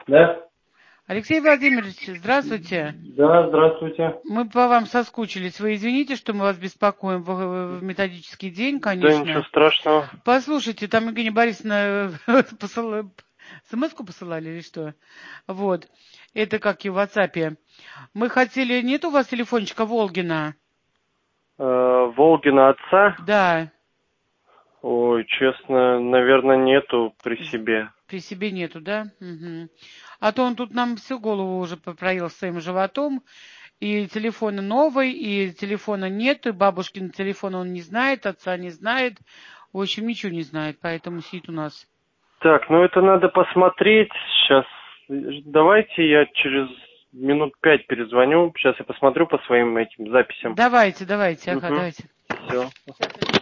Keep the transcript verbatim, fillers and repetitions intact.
Да? Алексей Владимирович, здравствуйте. Да, здравствуйте. Мы по вам соскучились. Вы извините, что мы вас беспокоим в, в методический день, Да, ничего конечно. страшного. Послушайте, там Евгения Борисовна посыла... смс-ку посылали или что? Вот. Это как и в WhatsApp. Мы хотели... Нет у вас телефончика Волгина? Э, Волгина отца? Да. Ой, честно, наверное, нету при себе. При себе нету, да? Угу. А то он тут нам всю голову уже проел своим животом. И телефона новый, и телефона нет, и бабушкин телефон он не знает, отца не знает. В общем, ничего не знает, поэтому сидит у нас. Так, ну это надо посмотреть. Сейчас, давайте я через минут пять перезвоню. Сейчас я посмотрю по своим этим записям. Давайте, давайте, ага, Угу. давайте. Все.